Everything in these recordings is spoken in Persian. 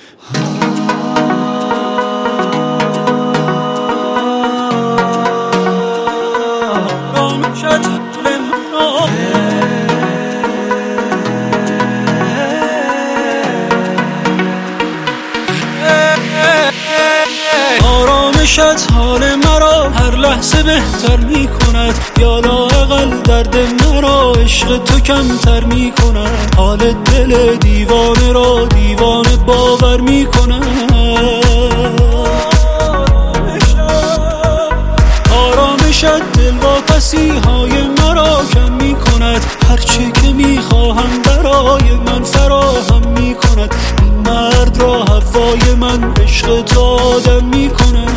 آرامشت حال مرا هر لحظه بهتر می کند، یا لااقل درد مرا عشق تو کمتر می کند. حال دل دیوانه را دیوانه باور می کند. آرامشت دلواپسی های مرا کم می کند، هرچی که می خواهم برای من فراهم می کند. این مرد را هوای من عشق تو آدم می کند.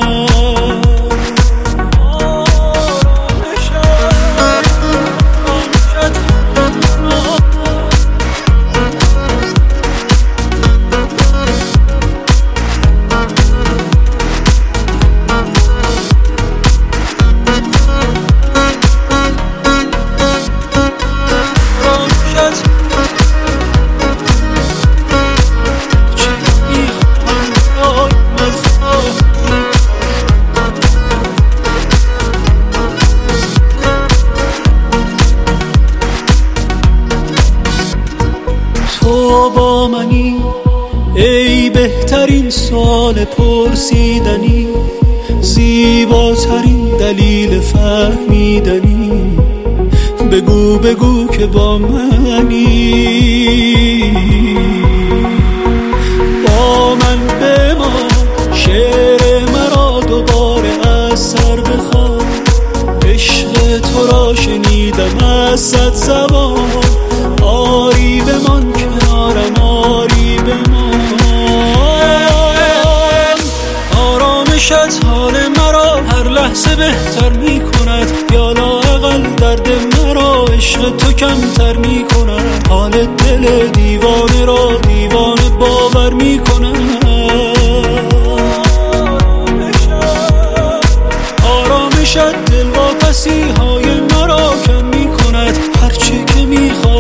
تو با منی ای بهترین سوال پرسیدنی، زیباترین دلیل فهمیدنی. بگو بگو که با منی، با من بمان شعر مرا دوباره از سر بخوان. عشق تو را شنیدم از 100 زبان، آری بمان کنارم، آری بمان. آرامشت حال مرا هر لحظه بهتر می کند، یا لااقل درد مرا عشق تو کمتر می کند. حال دل دیوانه را دیوانه باور می کند. آرامشت دلواپسی های مرا کم می کند، هرچی که می خواهم